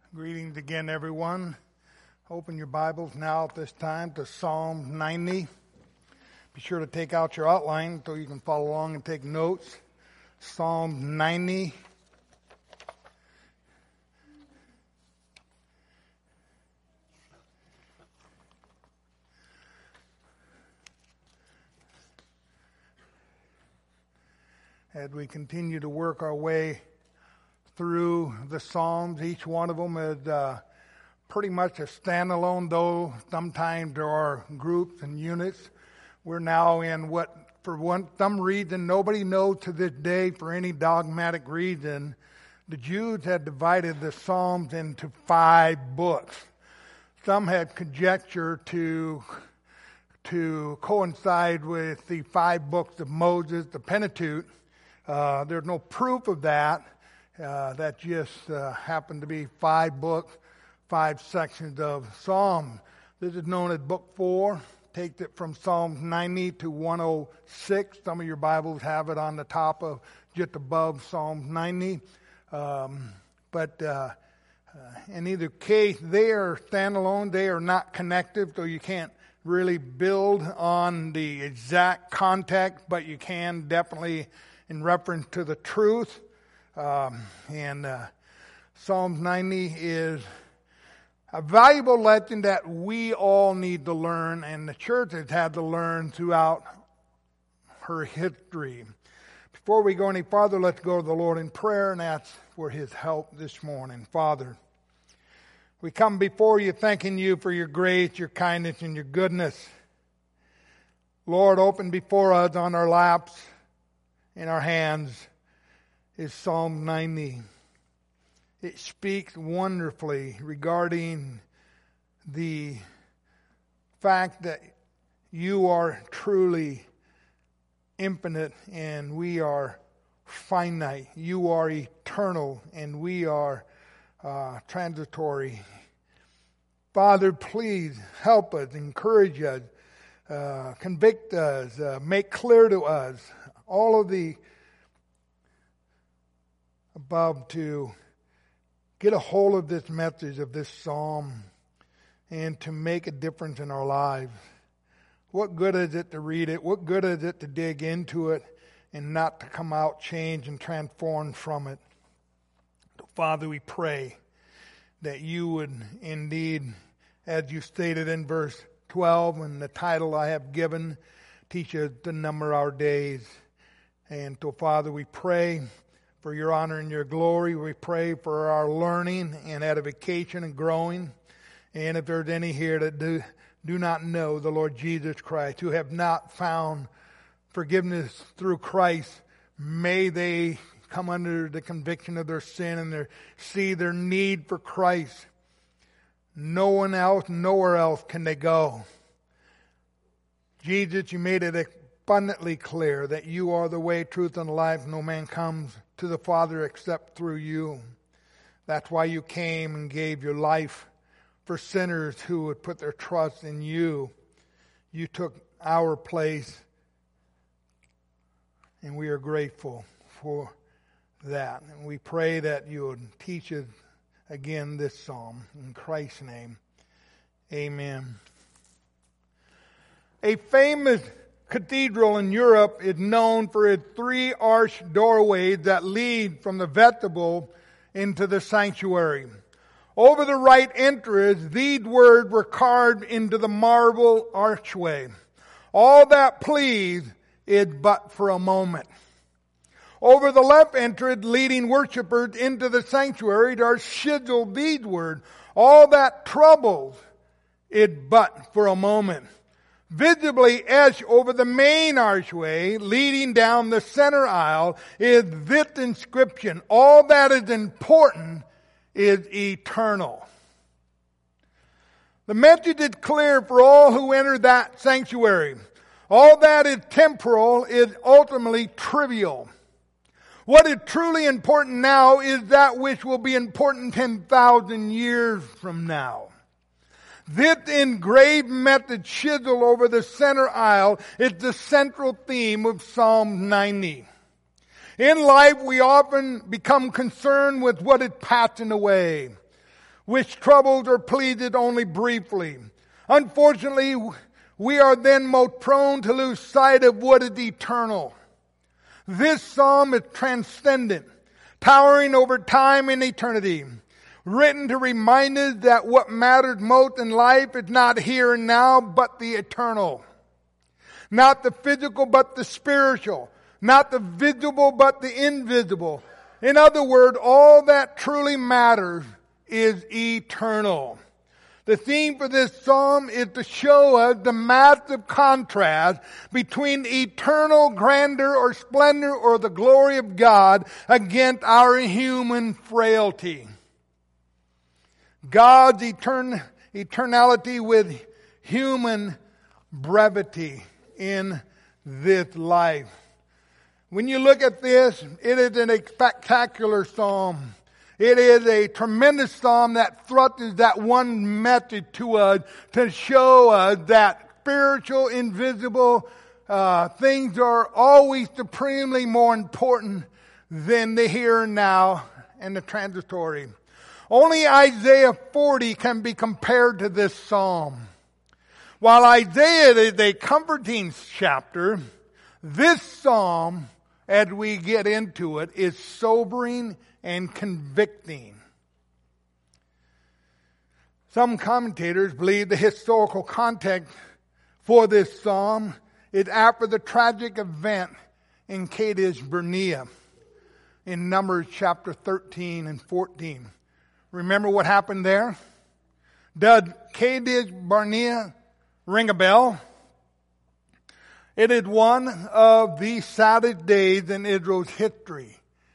Greetings again, everyone. Open your Bibles now at this time to Psalm 90. Be sure to take out your outline so you can follow along and take notes. Psalm 90. As we continue to work our way through the Psalms, each one of them is pretty much a standalone, though sometimes there are groups and units. We're now in what, for some reason, nobody knows to this day, for any dogmatic reason, the Jews had divided the Psalms into 5 books. Some had conjecture to coincide with the 5 books of Moses, the Pentateuch. There's no proof of that. That just happened to be 5 books, 5 sections of Psalms. This is known as Book 4. Takes it from Psalms 90 to 106. Some of your Bibles have it on the top of, just above Psalms 90. But in either case, they are standalone. They are not connected, so you can't really build on the exact context, but you can definitely in reference to the truth. Psalms 90 is a valuable lesson that we all need to learn, and the church has had to learn throughout her history. Before we go any farther, let's go to the Lord in prayer and ask for His help this morning. Father, we come before You thanking You for Your grace, Your kindness, and Your goodness. Lord, open before us on our laps, in our hands, is Psalm 90. It speaks wonderfully regarding the fact that You are truly infinite and we are finite. You are eternal and we are transitory. Father, please help us, encourage us, convict us, make clear to us all of the above to get a hold of this message of this psalm and to make a difference in our lives. What good is it to read it? What good is it to dig into it and not to come out changed and transformed from it? Father, we pray that You would indeed, as You stated in verse 12 and the title I have given, teach us to number our days. And so, Father, we pray for Your honor and Your glory. We pray for our learning and edification and growing. And if there's any here that do not know the Lord Jesus Christ, who have not found forgiveness through Christ, may they come under the conviction of their sin and see their need for Christ. No one else, nowhere else can they go. Jesus, You made it abundantly clear that You are the way, truth, and life. No man comes to the Father except through You. That's why You came and gave Your life for sinners who would put their trust in You. You took our place, and we are grateful for that. And we pray that You would teach us again this psalm. In Christ's name, amen. A famous cathedral in Europe is known for its 3 arched doorways that lead from the vestibule into the sanctuary. Over the right entrance, these words were carved into the marble archway: "All that please is but for a moment." Over the left entrance, leading worshipers into the sanctuary, there are chiseled these words: "All that troubles is but for a moment." Visibly etched over the main archway leading down the center aisle is this inscription: "All that is important is eternal." The message is clear for all who enter that sanctuary. All that is temporal is ultimately trivial. What is truly important now is that which will be important 10,000 years from now. This engraved message chiseled over the center aisle is the central theme of Psalm 90. In life, we often become concerned with what is passing away. which troubled or pleased only briefly. Unfortunately, we are then most prone to lose sight of what is eternal. This psalm is transcendent, towering over time and eternity, written to remind us that what matters most in life is not here and now, but the eternal. Not the physical, but the spiritual. Not the visible, but the invisible. In other words, all that truly matters is eternal. The theme for this psalm is to show us the massive contrast between eternal grandeur or splendor or the glory of God against our human frailty. God's eternality with human brevity in this life. When you look at this, it is a spectacular psalm. It is a tremendous psalm that thrusts that one message to us to show us that spiritual, invisible things are always supremely more important than the here and now and the transitory. Only Isaiah 40 can be compared to this psalm. While Isaiah is a comforting chapter, this psalm, as we get into it, is sobering and convicting. Some commentators believe the historical context for this psalm is after the tragic event in Kadesh Barnea in Numbers chapter 13 and 14. Remember what happened there? Does Kadesh Barnea ring a bell? It is one of the saddest days in Israel's history.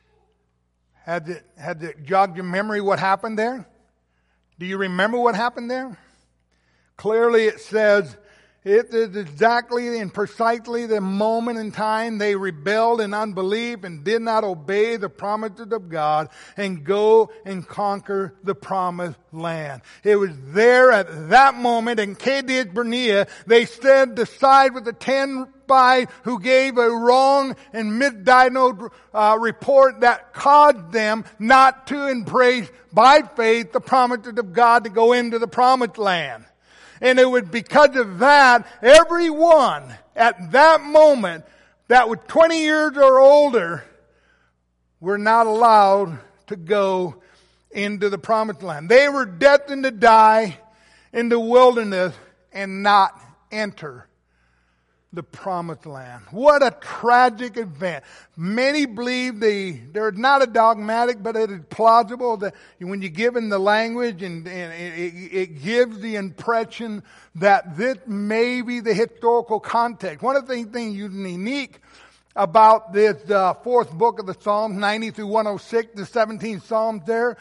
Had it jogged your memory what happened there? Do you remember what happened there? Clearly it says, it is exactly and precisely the moment in time they rebelled in unbelief and did not obey the promises of God and go and conquer the promised land. It was there at that moment in Kadesh Barnea they stood to side with the 10 spies who gave a wrong and misdiagnosed report that caused them not to embrace by faith the promises of God to go into the promised land. And it was because of that, everyone at that moment that was 20 years or older were not allowed to go into the promised land. They were destined to die in the wilderness and not enter the promised land. What a tragic event. Many believe they're not a dogmatic, but it is plausible that when you give in the language and it gives the impression that this may be the historical context. One of the things unique about this fourth book of the Psalms, 90 through 106, the 17 Psalms there,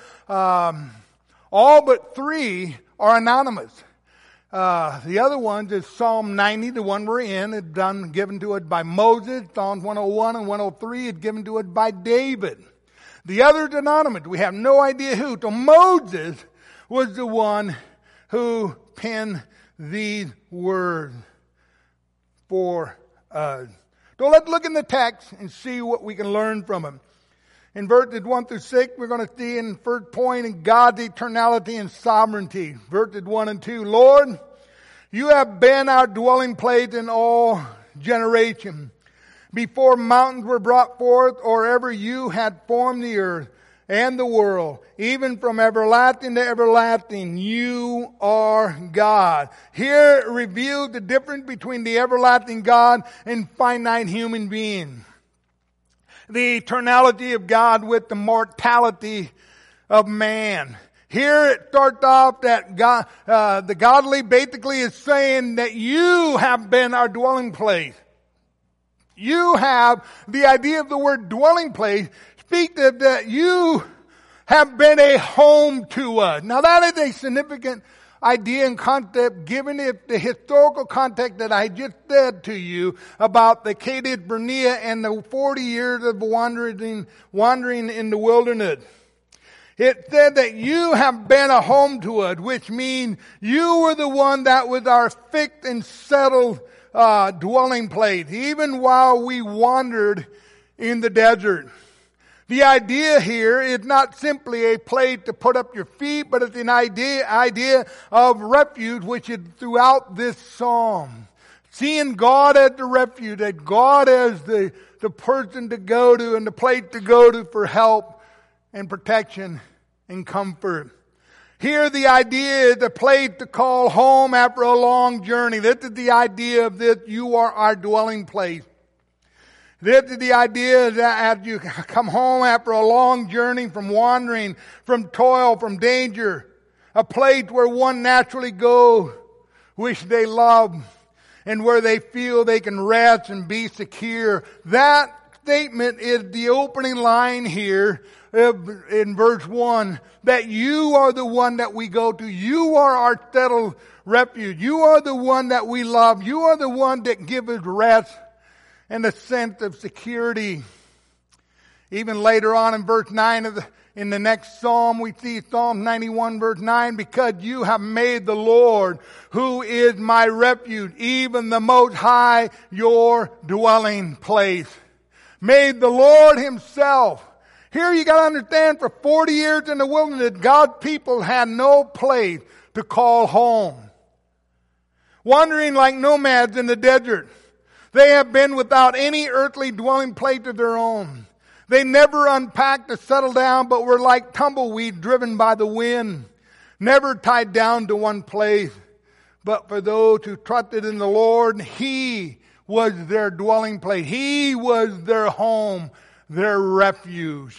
all but 3 are anonymous. The other ones is Psalm 90, the one we're in, is given to us by Moses. Psalms 101 and 103 is given to us by David. The other is anonymous. We have no idea who. So Moses was the one who penned these words for us. So let's look in the text and see what we can learn from them. In verses 1 through 6, we're going to see in first point in God's eternality and sovereignty. Verses 1 and 2, Lord, you have been our dwelling place in all generations. Before mountains were brought forth, or ever you had formed the earth and the world, even from everlasting to everlasting, you are God. Here it reveals the difference between the everlasting God and finite human being. The eternality of God with the mortality of man. Here it starts off that God, the godly basically is saying that you have been our dwelling place. You have, the idea of the word dwelling place speaks of that you have been a home to us. Now that is a significant idea and concept given it the historical context that I just said to you about the Kadesh Barnea and the 40 years of wandering in the wilderness. It said that you have been a home to us, which means you were the one that was our fixed and settled dwelling place, even while we wandered in the desert. The idea here is not simply a place to put up your feet, but it's an idea of refuge, which is throughout this psalm. Seeing God as the refuge, that God as the person to go to and the place to go to for help and protection and comfort. Here the idea is a place to call home after a long journey. This is the idea of this. You are our dwelling place. This is the idea that as you come home after a long journey from wandering, from toil, from danger, a place where one naturally goes, which they love, and where they feel they can rest and be secure. That statement is the opening line here in verse 1, that you are the one that we go to. You are our settled refuge. You are the one that we love. You are the one that gives us rest and a sense of security. Even later on in verse 9 in the next psalm, we see Psalm 91 verse 9, because you have made the Lord, who is my refuge, even the Most High, your dwelling place. Made the Lord Himself. Here you got to understand, for 40 years in the wilderness, God's people had no place to call home. Wandering like nomads in the desert. They have been without any earthly dwelling place of their own. They never unpacked to settle down, but were like tumbleweeds driven by the wind, never tied down to one place. But for those who trusted in the Lord, He was their dwelling place. He was their home, their refuge.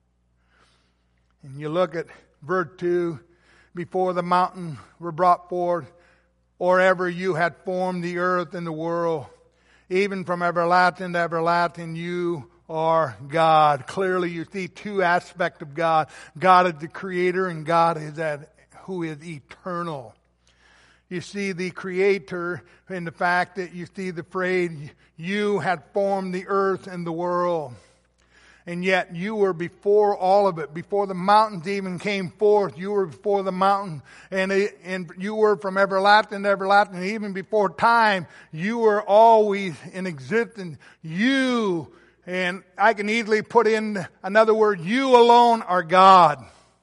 And you look at verse 2, before the mountains were brought forth, or ever you had formed the earth and the world. Even from everlasting to everlasting, you are God. Clearly you see two aspects of God. God is the creator, and God is that who is eternal. You see the creator in the fact that you see the phrase, you had formed the earth and the world. And yet you were before all of it. Before the mountains even came forth, you were before the mountain. And you were from everlasting to everlasting. Even before time, you were always in existence. You, and I can easily put in another word, you alone are God.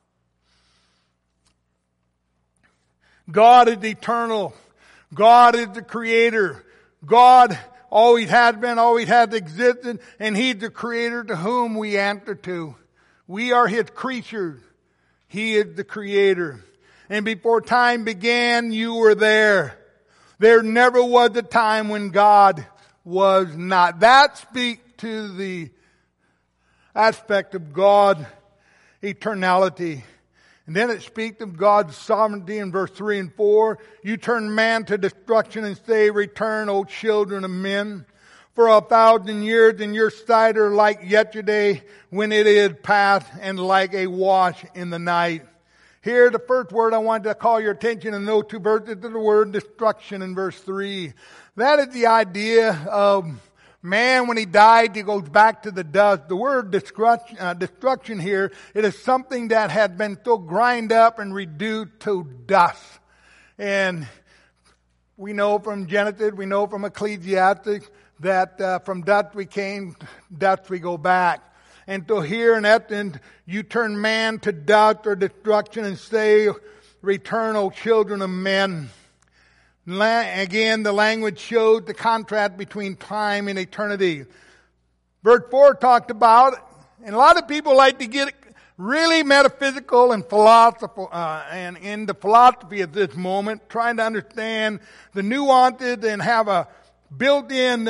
God is eternal. God is the creator. God always has been, always has existed, and He's the creator to whom we answer to. We are His creatures. He is the creator. And before time began, you were there. There never was a time when God was not. That speaks to the aspect of God's eternality. And then it speaks of God's sovereignty in verse 3 and 4. You turn man to destruction and say, return, O children of men. For 1,000 years in your sight are like yesterday when it is past, and like a wash in the night. Here, the first word I wanted to call your attention in those two verses is the word destruction in verse 3. That is the idea of man, when he died, he goes back to the dust. The word destruction here, it is something that had been so grind up and reduced to dust. And we know from Genesis, we know from Ecclesiastes, that from dust we came, dust we go back. And so here in essence, you turn man to dust or destruction and say, return, O children of men. Again, the language showed the contrast between time and eternity. Verse 4 talked about, and a lot of people like to get really metaphysical and philosophical, and into philosophy at this moment, trying to understand the nuances and have a built-in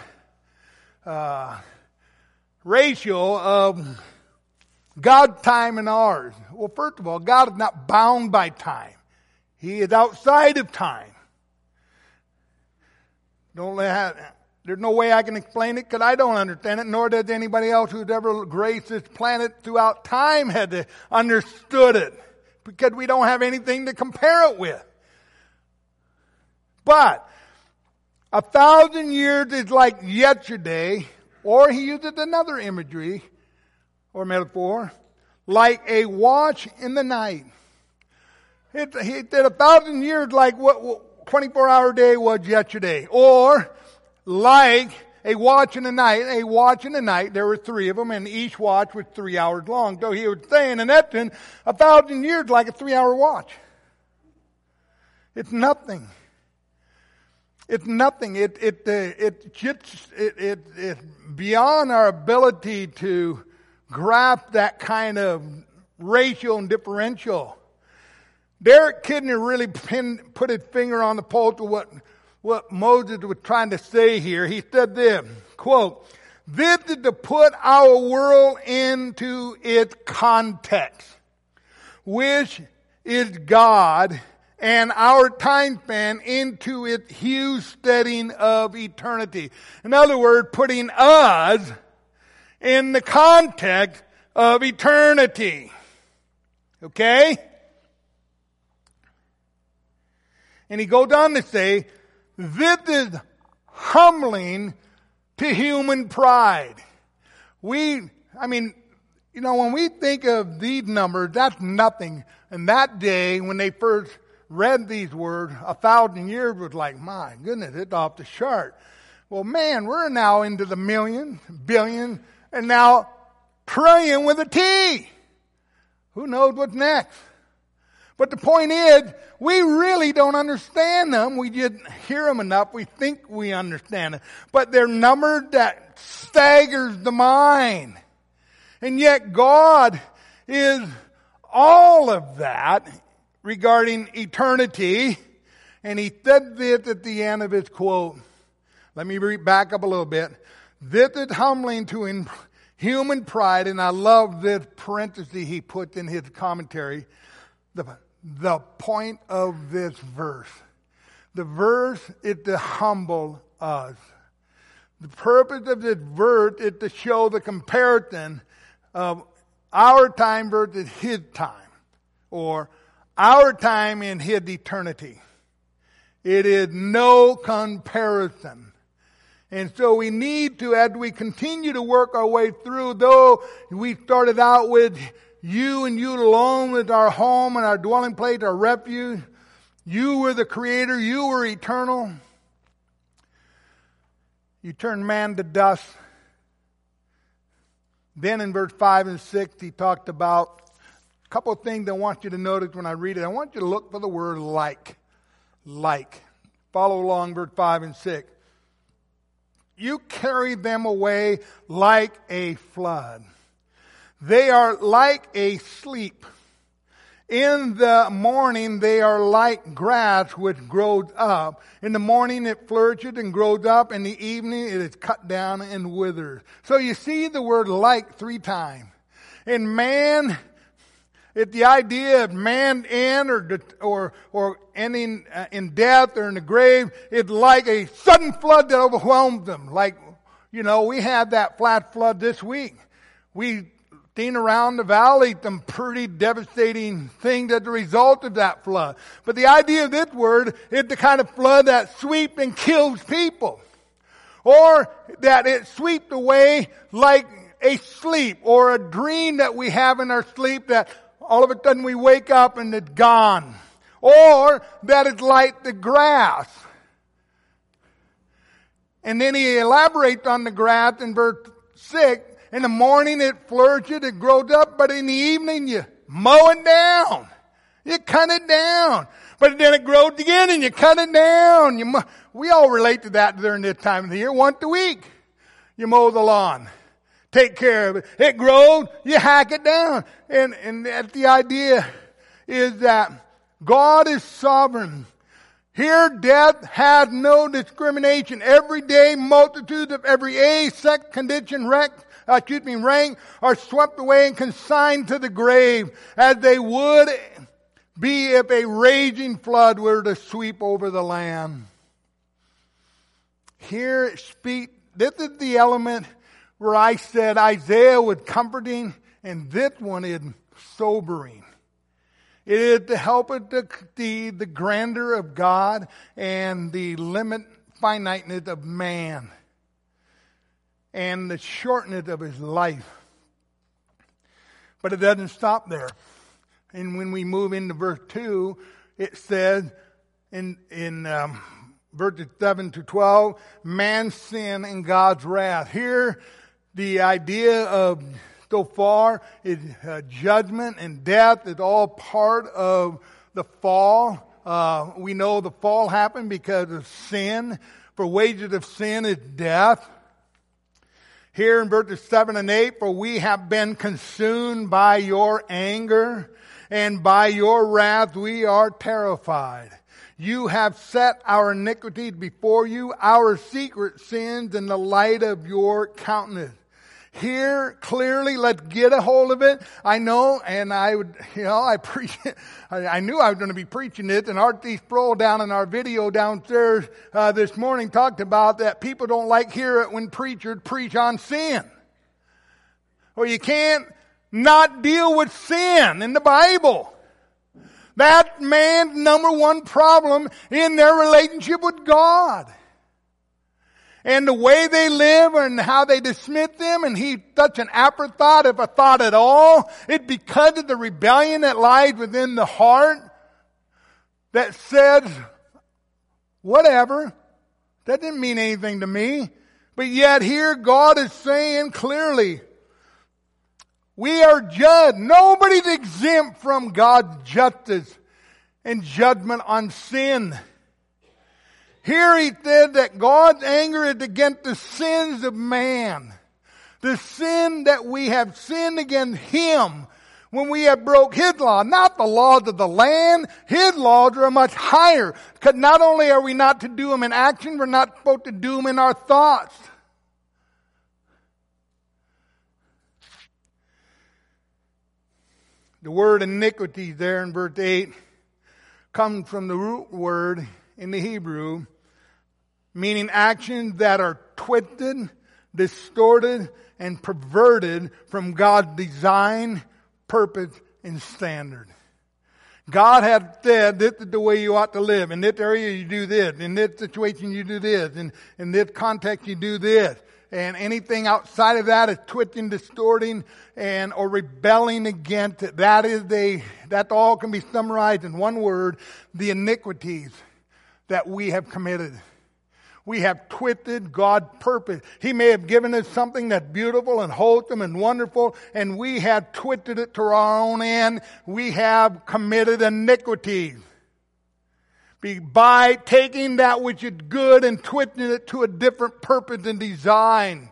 ratio of God's time and ours. Well, first of all, God is not bound by time. He is outside of time. There's no way I can explain it because I don't understand it, nor does anybody else who's ever graced this planet throughout time had understood it, because we don't have anything to compare it with. But 1,000 years is like yesterday, or he uses another imagery or metaphor, like a watch in the night. He said 1,000 years like what 24-hour day was yesterday, or like a watch and a night, a watch and a night. There were 3 of them, and each watch was 3 hours long. So he was saying, in essence, 1,000 years like a 3-hour watch. It's nothing. It's nothing. It's beyond our ability to grasp that kind of ratio and differential. Derek Kidner really put his finger on the pulse of what Moses was trying to say here. He said this, quote, "This is to put our world into its context, which is God, and our time span into its huge setting of eternity." In other words, putting us in the context of eternity. Okay? And he goes on to say, this is humbling to human pride. When we think of these numbers, that's nothing. And that day, when they first read these words, 1,000 years was like, my goodness, it's off the chart. Well, man, we're now into the million, billion, and now trillion with a T. Who knows what's next? But the point is, we really don't understand them. We just hear them enough. We think we understand them. But they're numbers that staggers the mind. And yet God is all of that regarding eternity. And he said this at the end of his quote. Let me back up a little bit. This is humbling to human pride. And I love this parenthesis he put in his commentary. The point of this verse. The verse is to humble us. The purpose of this verse is to show the comparison of our time versus his time, or our time in his eternity. It is no comparison. And so we need to, as we continue to work our way through, though we started out with you and you alone with our home and our dwelling place, our refuge. You were the creator. You were eternal. You turned man to dust. Then in verse 5 and 6, he talked about a couple of things I want you to notice when I read it. I want you to look for the word like. Like. Follow along verse 5 and 6. You carried them away like a flood. They are like a sleep. In the morning they are like grass which grows up. In the morning it flourishes and grows up. In the evening it is cut down and withers. So you see the word like 3 times. In man, it's the idea of man end or ending in death or in the grave. It's like a sudden flood that overwhelms them. Like, we had that flash flood this week. We seen around the valley some pretty devastating things as a result of that flood. But the idea of this word is the kind of flood that sweeps and kills people. Or that it sweeps away like a sleep or a dream that we have in our sleep that all of a sudden we wake up and it's gone. Or that it's like the grass. And then he elaborates on the grass in verse 6. In the morning it flourishes, it grows up, but in the evening you mow it down. You cut it down. But then it grows again and you cut it down. We all relate to that during this time of the year. Once a week, you mow the lawn. Take care of it. It grows, you hack it down. And the idea is that God is sovereign. Here, death has no discrimination. Every day, multitudes of every age, sex, condition, rank are swept away and consigned to the grave, as they would be if a raging flood were to sweep over the land. Here, this is the element where I said Isaiah was comforting, and this one is sobering. It is to help us to see the grandeur of God and the finiteness of man and the shortness of his life. But it doesn't stop there. And when we move into verse 2, it says in verses 7 to 12, man's sin and God's wrath. Here, the idea of so far is judgment and death is all part of the fall. We know the fall happened because of sin. For wages of sin is death. Here in verses 7 and 8, for we have been consumed by your anger, and by your wrath we are terrified. You have set our iniquities before you, our secret sins in the light of your countenance. Here, clearly, let's get a hold of it. I know, and I knew I was going to be preaching it, and R.T. Sproul down in our video downstairs this morning talked about that people don't like hear it when preachers preach on sin. Well, you can't not deal with sin in the Bible. That's man's number one problem in their relationship with God. And the way they live and how they dismiss them, and he's such an afterthought, if a thought at all, it's because of the rebellion that lies within the heart that says, whatever, that didn't mean anything to me. But yet here God is saying clearly, we are judged. Nobody's exempt from God's justice and judgment on sin. Here he said that God's anger is against the sins of man. The sin that we have sinned against Him when we have broke His law. Not the laws of the land. His laws are much higher. Because not only are we not to do them in action, we're not supposed to do them in our thoughts. The word iniquity there in verse 8 comes from the root word in the Hebrew, meaning actions that are twisted, distorted, and perverted from God's design, purpose, and standard. God had said, this is the way you ought to live. In this area you do this. In this situation you do this. In this context you do this. And anything outside of that is twisting, distorting, or rebelling against it. That all can be summarized in one word, the iniquities that we have committed. We have twisted God's purpose. He may have given us something that's beautiful and wholesome and wonderful, and we have twisted it to our own end. We have committed iniquities by taking that which is good and twisting it to a different purpose and design.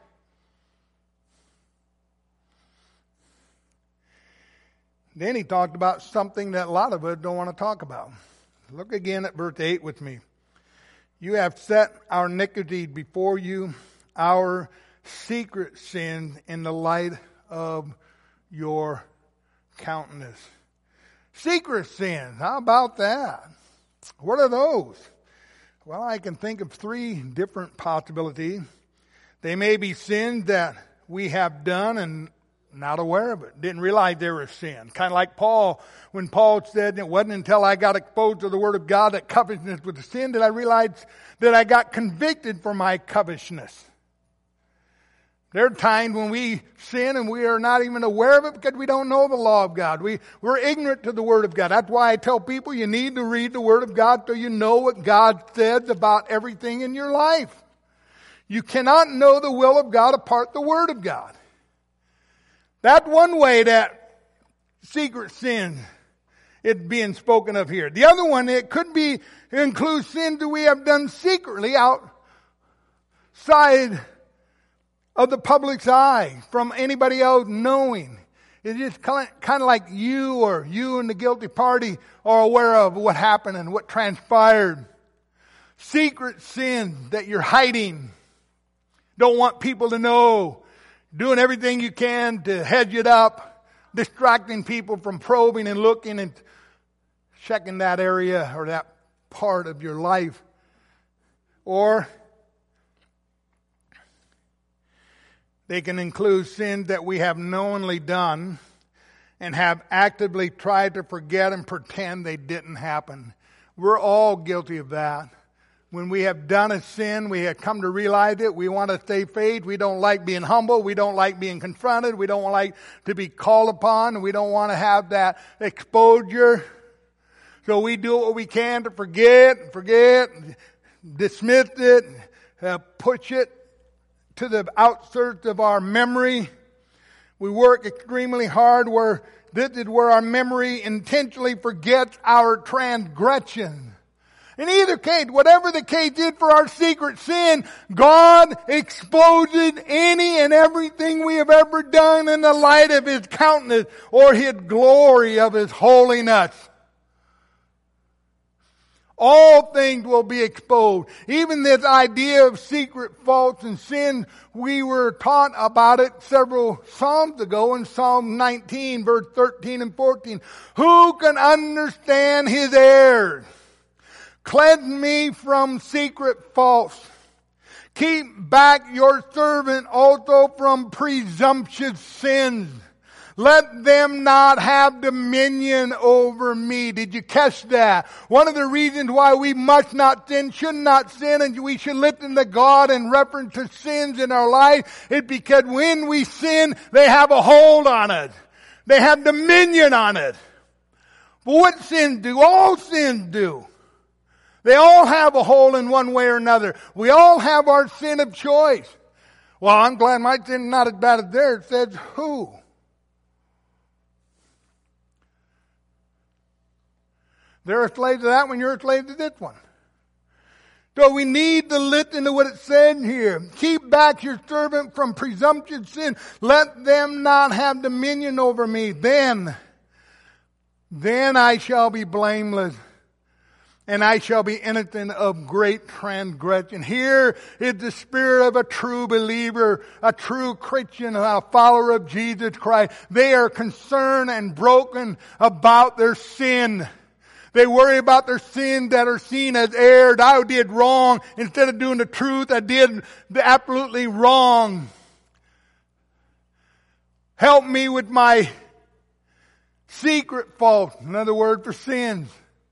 Then he talked about something that a lot of us don't want to talk about. Look again at verse 8 with me. You have set our iniquity before you, our secret sins in the light of your countenance. Secret sins, how about that? What are those? Well, I can think of three different possibilities. They may be sins that we have done and not aware of it. Didn't realize they were sin. Kind of like Paul, when Paul said, it wasn't until I got exposed to the Word of God that covetousness was a sin that I realized that I got convicted for my covetousness. There are times when we sin and we are not even aware of it because we don't know the law of God. We're ignorant to the Word of God. That's why I tell people you need to read the Word of God so you know what God says about everything in your life. You cannot know the will of God apart from the Word of God. That's one way that secret sin is being spoken of here. The other one, it could be include sins that we have done secretly outside of the public's eye, from anybody else knowing. It's just kind of like you and the guilty party are aware of what happened and what transpired. Secret sin that you're hiding. Don't want people to know. Doing everything you can to hedge it up. Distracting people from probing and looking and checking that area or that part of your life. Or they can include sins that we have knowingly done and have actively tried to forget and pretend they didn't happen. We're all guilty of that. When we have done a sin, we have come to realize it. We want to stay faith. We don't like being humble. We don't like being confronted. We don't like to be called upon. We don't want to have that exposure. So we do what we can to forget. dismissed it, push it to the outskirts of our memory. We work extremely hard where this is where our memory intentionally forgets our transgression. In either case, whatever the case is for our secret sin, God exposes any and everything we have ever done in the light of His countenance or His glory of His holiness. All things will be exposed. Even this idea of secret faults and sin, we were taught about it several Psalms ago in Psalm 19, verse 13 and 14. Who can understand His errors? Cleanse me from secret faults. Keep back your servant also from presumptuous sins. Let them not have dominion over me. Did you catch that? One of the reasons why we must not sin, should not sin, and we should listen to God in reference to sins in our life is because when we sin, they have a hold on it. They have dominion on it. But what sins do? All sins do. They all have a hole in one way or another. We all have our sin of choice. Well, I'm glad my sin is not as bad as theirs. It says who? They're a slave to that one, you're a slave to this one. So we need to listen to what it said here. Keep back your servant from presumptuous sin. Let them not have dominion over me. Then I shall be blameless. And I shall be innocent of great transgression. Here is the spirit of a true believer, a true Christian, a follower of Jesus Christ. They are concerned and broken about their sin. They worry about their sin that are seen as erred. I did wrong. Instead of doing the truth, I did the absolutely wrong. Help me with my secret fault. Another word for sins.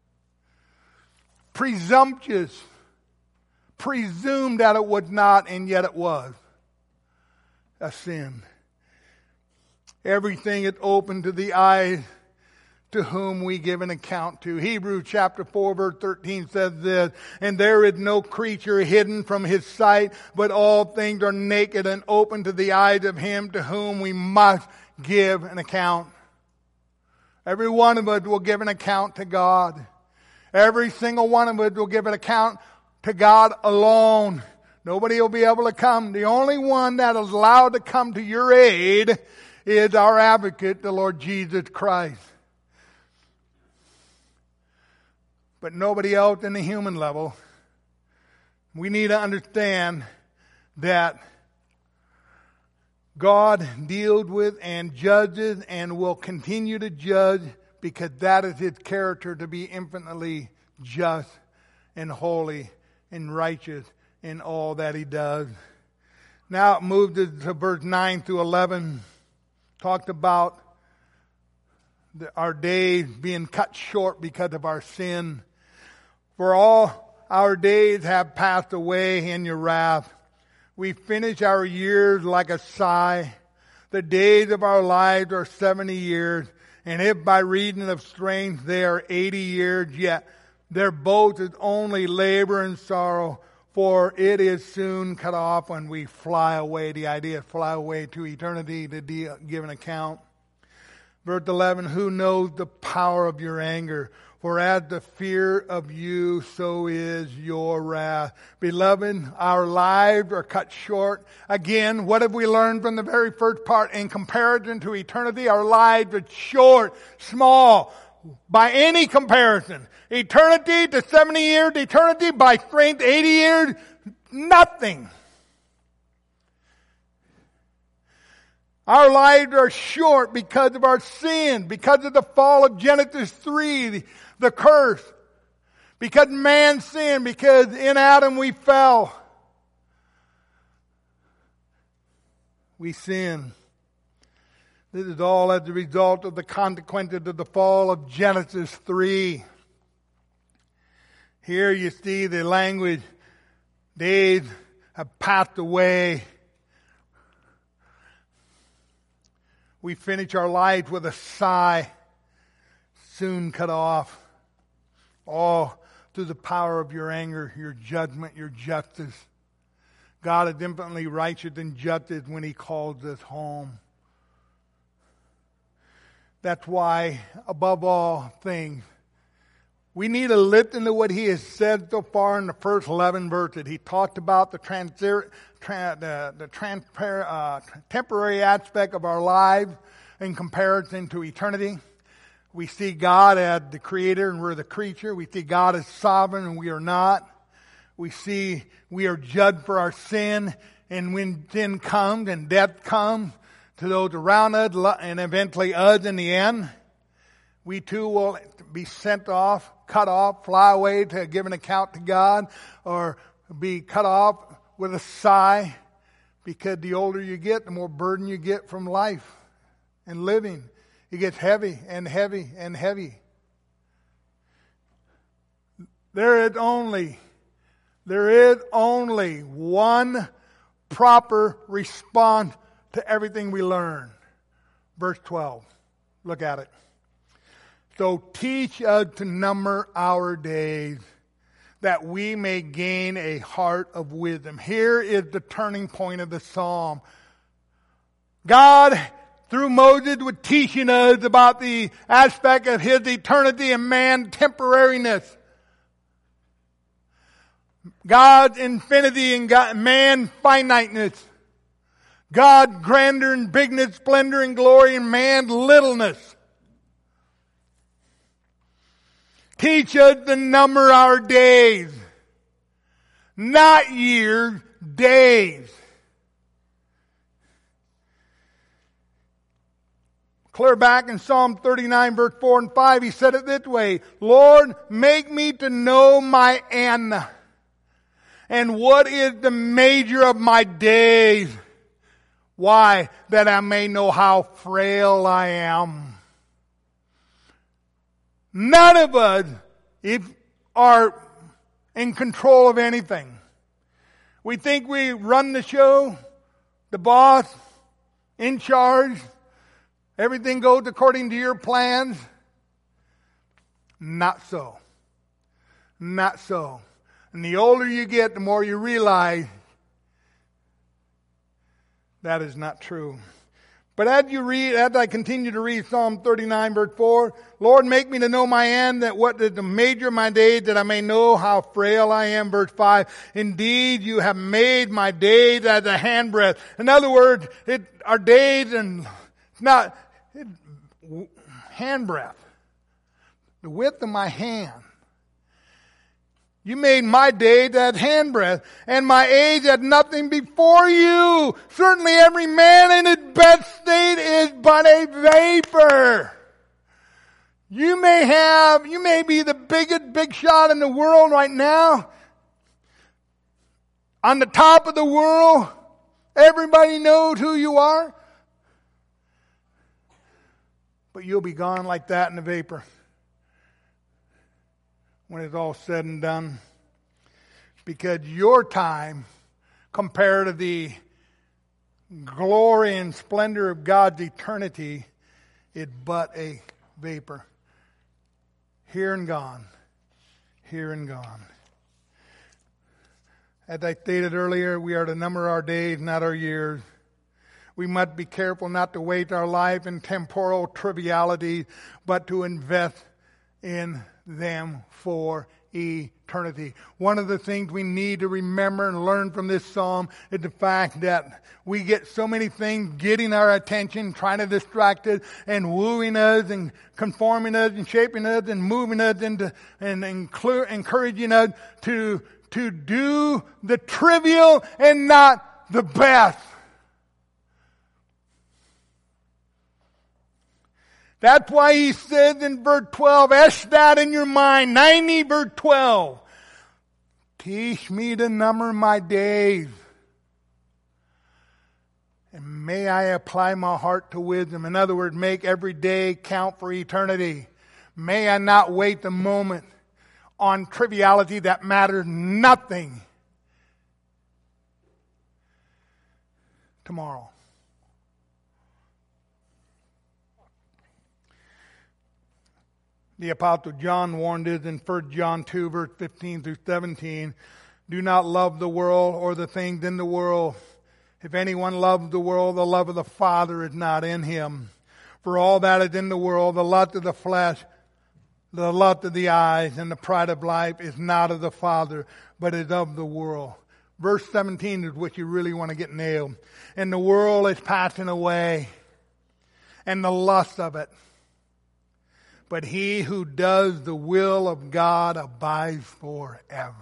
Presumptuous. Presumed that it was not, and yet it was a sin. Everything is open to the eyes to whom we give an account to. Hebrews chapter 4 verse 13 says this, and there is no creature hidden from His sight, but all things are naked and open to the eyes of Him to whom we must give an account. Every one of us will give an account to God. Every single one of us will give an account to God alone. Nobody will be able to come. The only one that is allowed to come to your aid is our advocate, the Lord Jesus Christ. But nobody else in the human level. We need to understand that God deals with and judges and will continue to judge, because that is His character, to be infinitely just and holy and righteous in all that He does. Now it moved to verse 9 through 11. Talked about our days being cut short because of our sin. For all our days have passed away in your wrath. We finish our years like a sigh. The days of our lives are 70 years. And if by reason of strength they are 80 years, yet their boast is only labor and sorrow, for it is soon cut off when we fly away. The idea is fly away to eternity to give an account. Verse 11, who knows the power of your anger? For as the fear of you, so is your wrath. Beloved, our lives are cut short. Again, what have we learned from the very first part? In comparison to eternity, our lives are short, small, by any comparison. Eternity to 70 years, eternity by strength, 80 years, nothing. Our lives are short because of our sin, because of the fall of Genesis 3, the curse, because man sinned, because in Adam we fell. We sin. This is all as a result of the consequences of the fall of Genesis 3. Here you see the language, days have passed away. We finish our life with a sigh, soon cut off. Oh, through the power of your anger, your judgment, your justice. God is infinitely righteous and justice when He calls us home. That's why, above all things, we need to listen to what He has said so far in the first 11 verses. He talked about the temporary aspect of our lives in comparison to eternity. We see God as the creator and we're the creature. We see God as sovereign and we are not. We see we are judged for our sin, and when sin comes and death comes to those around us and eventually us in the end, we too will be sent off, cut off, fly away to give an account to God, or be cut off with a sigh, because the older you get, the more burden you get from life and living. It gets heavy and heavy and heavy. There is only one proper response to everything we learn. Verse 12. Look at it. So teach us to number our days, that we may gain a heart of wisdom. Here is the turning point of the psalm. God, through Moses, was teaching us about the aspect of His eternity and man's temporariness. God's infinity and man's finiteness. God's grandeur and bigness, splendor and glory, and man's littleness. Teach us to number our days. Not years, days. Clear back in Psalm 39, verse 4 and 5, he said it this way: Lord, make me to know my end, and what is the measure of my days. Why? That I may know how frail I am. None of us are in control of anything. We think we run the show, the boss, in charge. Everything goes according to your plans. Not so. Not so. And the older you get, the more you realize that is not true. But as I continue to read Psalm 39, verse 4, Lord, make me to know my end, that what is the measure of my days, that I may know how frail I am. Verse 5, indeed, you have made my days as a handbreadth. In other words, our days and not handbreadth, the width of my hand. You made my days as handbreadth, and my age as nothing before you. Certainly every man in his best state is but a vapor. You may be the biggest big shot in the world right now. On the top of the world, everybody knows who you are. But you'll be gone like that in the vapor when it's all said and done. Because your time, compared to the glory and splendor of God's eternity, is but a vapor. Here and gone. Here and gone. As I stated earlier, we are to number our days, not our years. We must be careful not to waste our life in temporal triviality, but to invest in them for eternity. One of the things we need to remember and learn from this psalm is the fact that we get so many things getting our attention, trying to distract us and wooing us and conforming us and shaping us and moving us into and encouraging us to do the trivial and not the best. That's why he says in verse 12, etch that in your mind, 90 verse 12. Teach me to number my days, and may I apply my heart to wisdom. In other words, make every day count for eternity. May I not wait the moment on triviality that matters nothing tomorrow. The Apostle John warned us in 1 John 2, verse 15 through 17, do not love the world or the things in the world. If anyone loves the world, the love of the Father is not in him. For all that is in the world, the lust of the flesh, the lust of the eyes, and the pride of life is not of the Father, but is of the world. Verse 17 is what you really want to get nailed. And the world is passing away, and the lust of it. But he who does the will of God abides forever.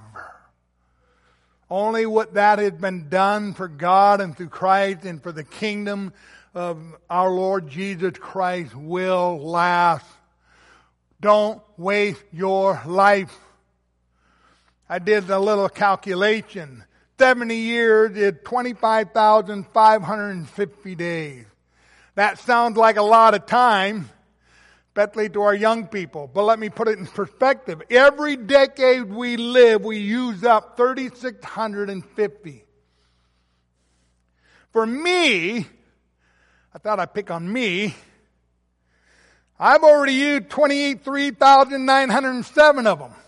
Only what that has been done for God and through Christ and for the kingdom of our Lord Jesus Christ will last. Don't waste your life. I did a little calculation. 70 years is 25,550 days. That sounds like a lot of time, especially to our young people. But let me put it in perspective. Every decade we live, we use up 3,650. For me, I thought I'd pick on me. I've already used 23,907 of them.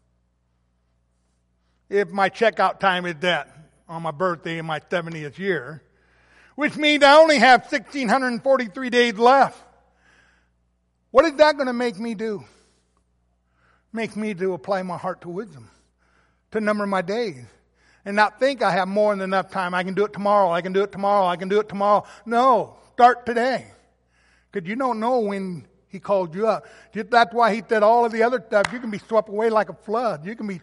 If my checkout time is that on my birthday in my 70th year. Which means I only have 1,643 days left. What is that going to make me do? Make me to apply my heart to wisdom. To number my days. And not think I have more than enough time. I can do it tomorrow. I can do it tomorrow. I can do it tomorrow. No. Start today. Because you don't know when He called you up. That's why He said all of the other stuff. You can be swept away like a flood. You can be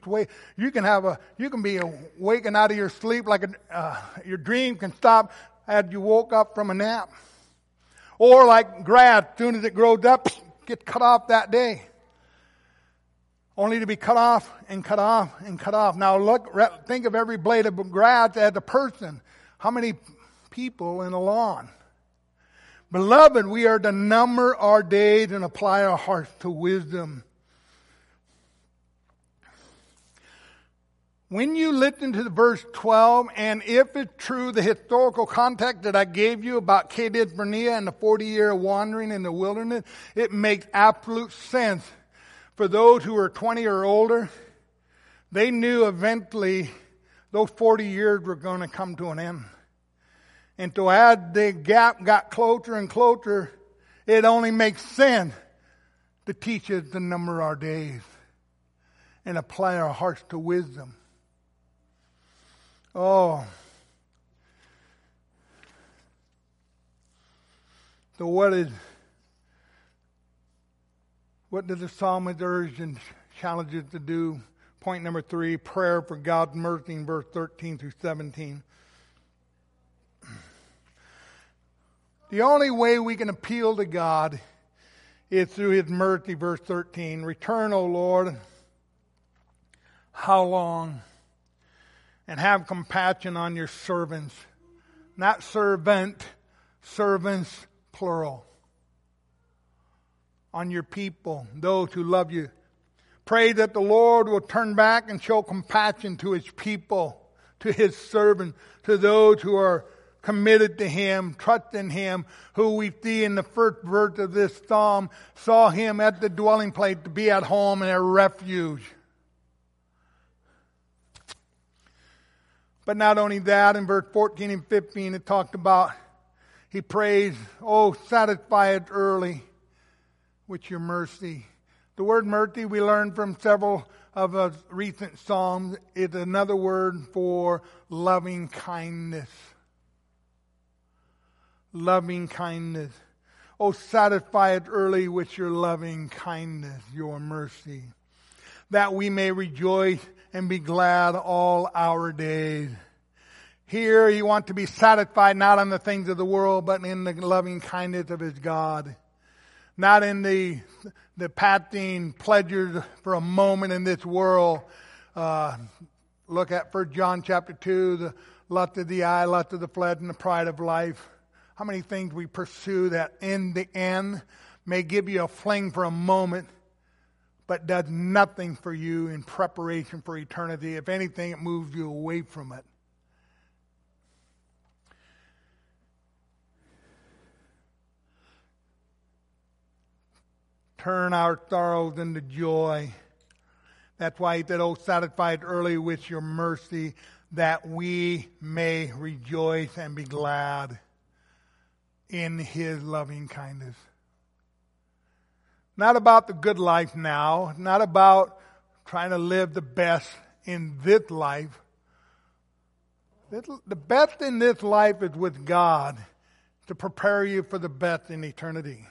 waking out of your sleep like your dream can stop as you woke up from a nap. Or like grass, as soon as it grows up, gets cut off that day. Only to be cut off and cut off and cut off. Now think of every blade of grass as a person. How many people in a lawn? Beloved, we are to number our days and apply our hearts to wisdom. When you listen to the verse 12, and if it's true, the historical context that I gave you about Kadesh Barnea and the 40-year wandering in the wilderness, it makes absolute sense. For those who are 20 or older, they knew eventually those 40 years were going to come to an end. And so as the gap got closer and closer, it only makes sense to teach us to number our days and apply our hearts to wisdom. Oh. So what did the psalmist urge and challenge us to do? Point number 3, prayer for God's mercy in verse 13 through 17. The only way we can appeal to God is through His mercy, verse 13. Return, O Lord, how long? And have compassion on your servants. Not servant, servants, plural. On your people, those who love you. Pray that the Lord will turn back and show compassion to His people, to His servants, to those who are committed to Him, trust in Him, who we see in the first verse of this psalm, saw Him at the dwelling place to be at home and a refuge. But not only that, in verse 14 and 15 it talked about, he prays, oh, satisfy us early with your mercy. The word mercy we learned from several of the recent psalms is another word for loving kindness. Loving kindness. Oh, satisfy us early with your loving kindness, your mercy, that we may rejoice and be glad all our days. Here you want to be satisfied not on the things of the world, but in the loving kindness of His God. Not in the passing pleasures for a moment in this world. Look at 1 John chapter 2, the lust of the eye, lust of the flesh, and the pride of life. How many things we pursue that in the end may give you a fling for a moment, but does nothing for you in preparation for eternity. If anything, it moves you away from it. turn our sorrows into joy. That's why he said, "Oh, satisfied early with your mercy, that we may rejoice and be glad in his loving kindness." Not about the good life now, not about trying to live the best in this life. The best in this life is with God to prepare you for the best in eternity.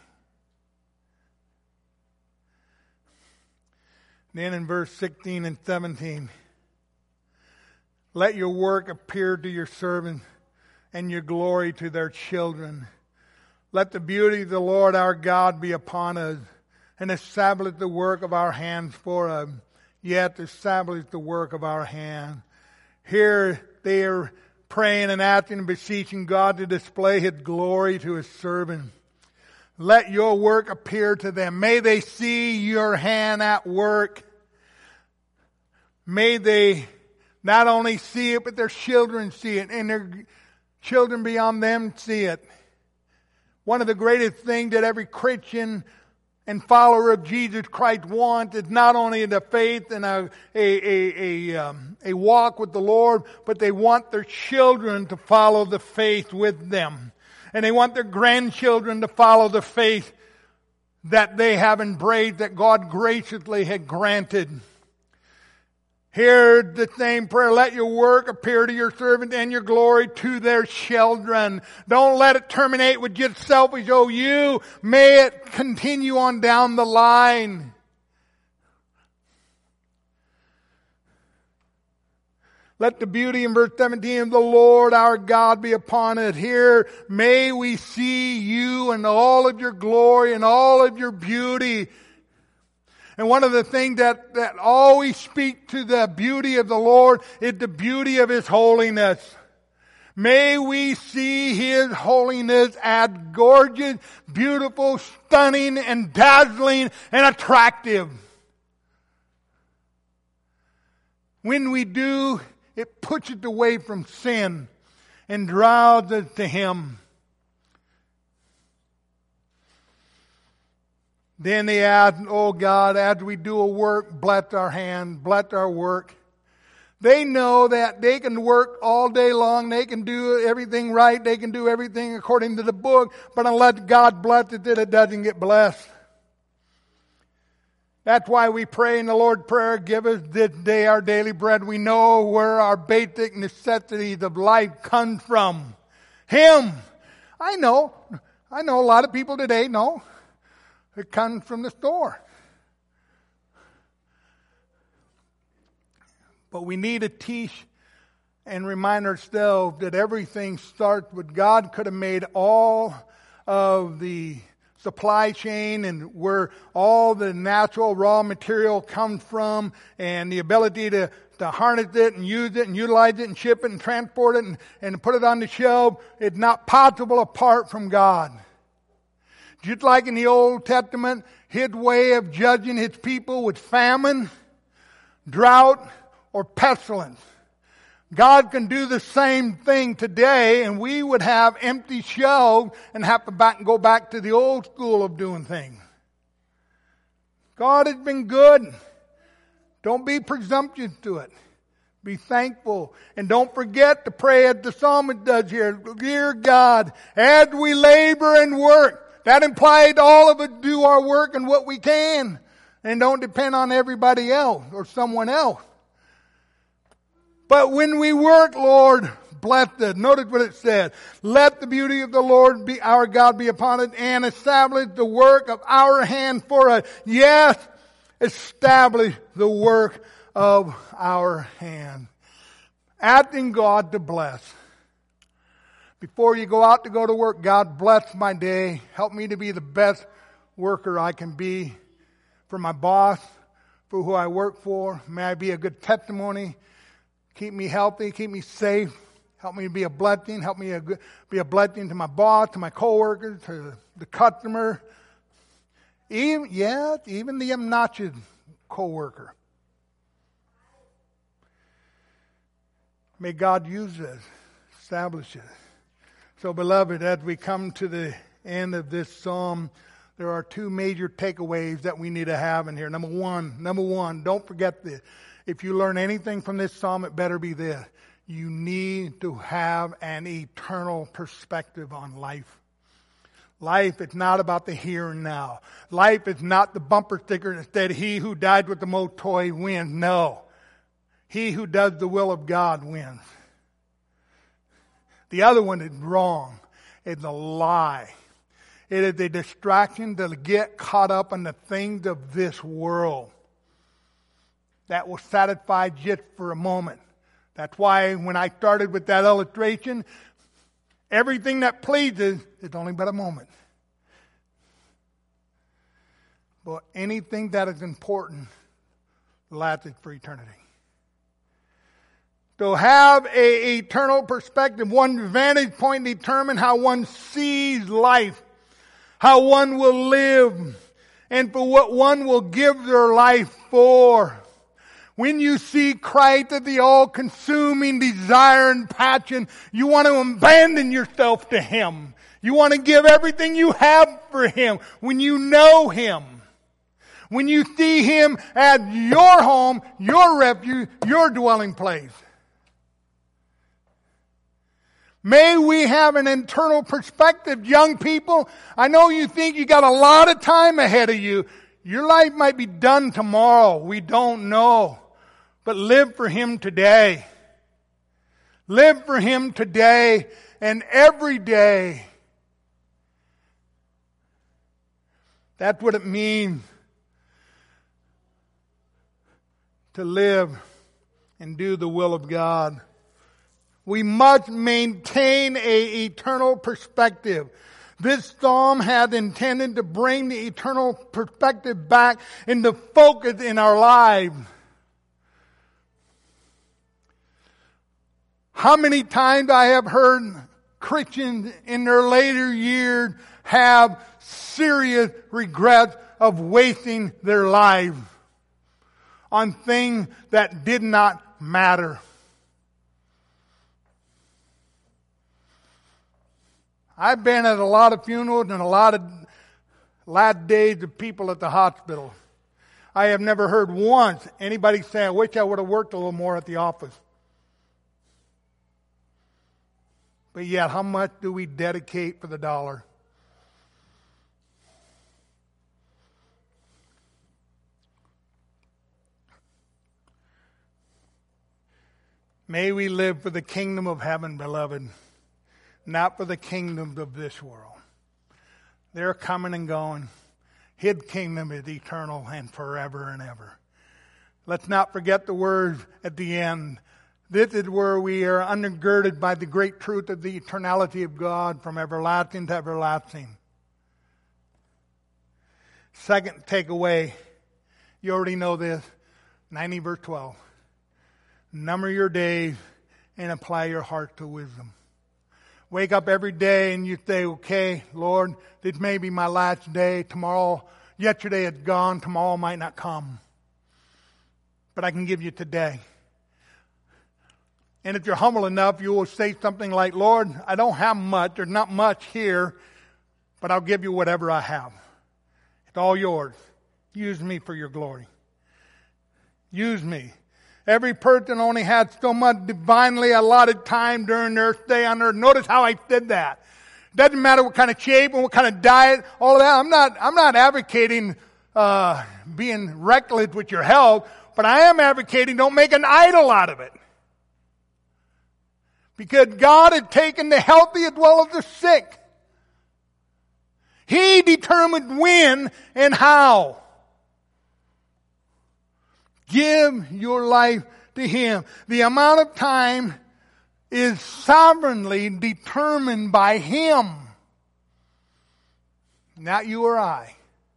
Then in verse 16 and 17, "Let your work appear to your servants and your glory to their children. Let the beauty of the Lord our God be upon us, and establish the work of our hands for us. Yet establish the work of our hand." Here they are praying and asking and beseeching God to display his glory to his servant. Let your work appear to them. May they see your hand at work. May they not only see it, but their children see it, and their children beyond them see it. One of the greatest things that every Christian and follower of Jesus Christ wants is not only the faith and a walk with the Lord, but they want their children to follow the faith with them. And they want their grandchildren to follow the faith that they have embraced, that God graciously had granted. Here, the same prayer, "Let your work appear to your servant and your glory to their children." Don't let it terminate with just selfish, "Oh, you." May it continue on down the line. Let the beauty in verse 17 of the Lord our God be upon it. Here, may we see you and all of your glory and all of your beauty. And one of the things that always speak to the beauty of the Lord is the beauty of his holiness. May we see his holiness as gorgeous, beautiful, stunning, and dazzling, and attractive. When we do, it puts it away from sin and draws us to him. Then they add, "Oh God, as we do a work, bless our hand, bless our work." They know that they can work all day long, they can do everything right, they can do everything according to the book, but unless God blesses it, it doesn't get blessed. That's why we pray in the Lord's Prayer, "Give us this day our daily bread." We know where our basic necessities of life come from. Him. I know a lot of people today know it comes from the store. But we need to teach and remind ourselves that everything starts with God. Could have made all of the supply chain and where all the natural raw material comes from, and the ability to harness it and use it and utilize it and ship it and transport it and put it on the shelf is not possible apart from God. Just like in the Old Testament, his way of judging his people was famine, drought, or pestilence. God can do the same thing today, and we would have empty shelves and have to go back to the old school of doing things. God has been good. Don't be presumptuous to it. Be thankful. And don't forget to pray as the psalmist does here. "Dear God, as we labor and work," that implies all of us do our work and what we can, and don't depend on everybody else or someone else. But when we work, Lord, bless it. Notice what it said. "Let the beauty of the Lord be our God be upon it, and establish the work of our hand for us." Yes, establish the work of our hand. Asking God to bless. Before you go out to go to work, "God, bless my day. Help me to be the best worker I can be for my boss, for who I work for. May I be a good testimony. Keep me healthy, keep me safe. Help me to be a blessing. Help me to be a blessing to my boss, to my coworkers, to the customer. Even the obnoxious coworker. May God use this, establish it. So, beloved, as we come to the end of this psalm, There are two major takeaways that we need to have in here. Number one, don't forget this. If you learn anything from this psalm, it better be this. You need to have an eternal perspective on life. Life is not about the here and now. Life is not the bumper sticker that said, he who died with the most toy wins. No. He who does the will of God wins. The other one is wrong. It's a lie. It is a distraction to get caught up in the things of this world that will satisfy just for a moment. That's why when I started with that illustration, everything that pleases is only but a moment. But anything that is important lasts for eternity. To have an eternal perspective, one's vantage point determines how one sees life, how one will live, and for what one will give their life for. When you see Christ as the all-consuming desire and passion, you want to abandon yourself to Him. You want to give everything you have for Him. When you know Him, when you see Him as your home, your refuge, your dwelling place. May we have an internal perspective, young people. I know you think you got a lot of time ahead of you. Your life might be done tomorrow. We don't know. But live for Him today. Live for Him today and every day. That's what it means to live and do the will of God. We must maintain an eternal perspective. This psalm had intended to bring the eternal perspective back into focus in our lives. How many times I have heard Christians in their later years have serious regrets of wasting their lives on things that did not matter. I've been at a lot of funerals and a lot of last days of people at the hospital. I have never heard once anybody say, I wish I would have worked a little more at the office. But yet, how much do we dedicate for the dollar? May we live for the kingdom of heaven, beloved, not for the kingdoms of this world. They're coming and going. His kingdom is eternal and forever and ever. Let's not forget the words at the end. This is where we are undergirded by the great truth of the eternality of God from everlasting to everlasting. Second takeaway, you already know this, 90 verse 12. Number your days and apply your heart to wisdom. Wake up every day and you say, okay, Lord, this may be my last day. Tomorrow, yesterday is gone. Tomorrow might not come. But I can give you today. And if you're humble enough, you will say something like, Lord, I don't have much. There's not much here, but I'll give you whatever I have. It's all yours. Use me for your glory. Use me. Every person only had so much divinely allotted time during their stay on earth. Notice how I said that. Doesn't matter what kind of shape and what kind of diet, all of that. I'm not advocating being reckless with your health, but I am advocating don't make an idol out of it. Because God had taken the healthy as well as the sick. He determined when and how. Give your life to Him. The amount of time is sovereignly determined by Him. Not you or I.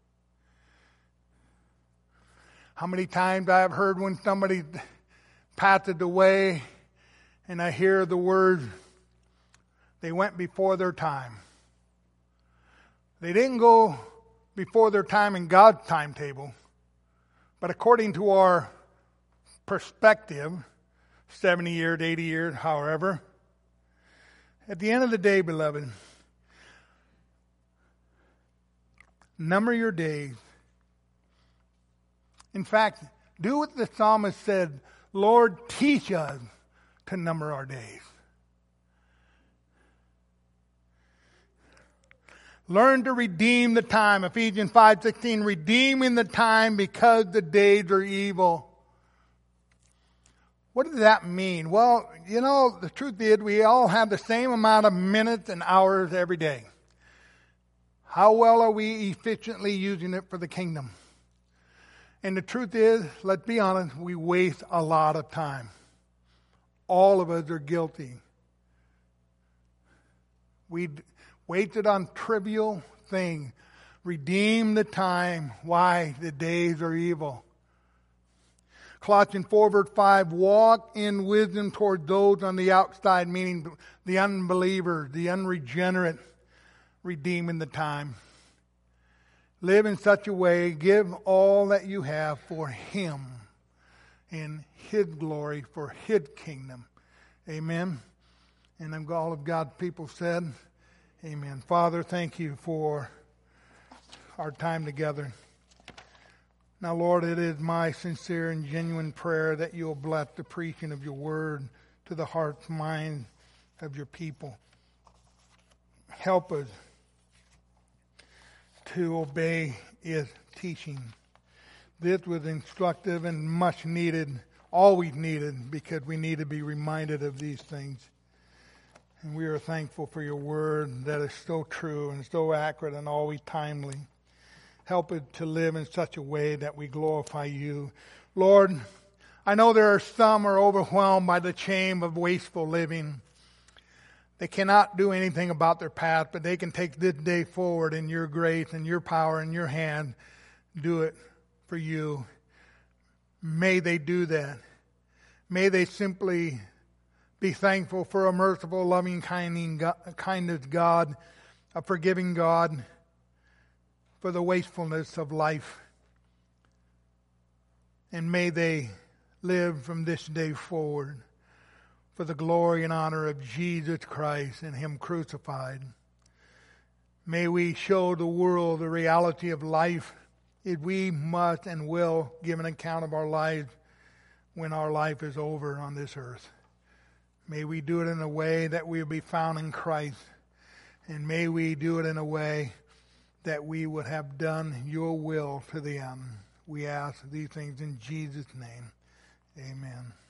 How many times I have heard when somebody passed away and I hear the words, they went before their time. They didn't go before their time in God's timetable. But according to our perspective, 70 years, 80 years, however, at the end of the day, beloved, Number your days. In fact, do what the psalmist said, Lord, teach us to number our days. Learn to redeem the time. Ephesians 5:16, redeeming the time because the days are evil. What does that mean? Well, the truth is we all have the same amount of minutes and hours every day. How well are we efficiently using it for the kingdom? And the truth is, let's be honest, we waste a lot of time. All of us are guilty. We wasted on trivial things. Redeem the time. Why? The days are evil. Colossians 4 verse 5, walk in wisdom toward those on the outside, meaning the unbelievers, the unregenerate, redeeming the time. Live in such a way, give all that you have for Him, in His glory, for His kingdom. Amen. And all of God's people said, amen. Father, thank you for our time together. Now, Lord, it is my sincere and genuine prayer that you'll bless the preaching of your word to the hearts, minds of your people. Help us to obey its teaching. This was instructive and much needed, always needed, because we need to be reminded of these things. And we are thankful for your word that is so true and so accurate and always timely. Help it to live in such a way that we glorify you. Lord, I know there are some who are overwhelmed by the shame of wasteful living. They cannot do anything about their past, but they can take this day forward in your grace and your power and your hand. Do it for you. May they do that. May they simply be thankful for a merciful, loving, kindness God, a forgiving God, for the wastefulness of life. And may they live from this day forward for the glory and honor of Jesus Christ and Him crucified. May we show the world the reality of life if we must and will give an account of our lives when our life is over on this earth. May we do it in a way that we will be found in Christ. And may we do it in a way that we would have done your will to the end. We ask these things in Jesus' name. Amen.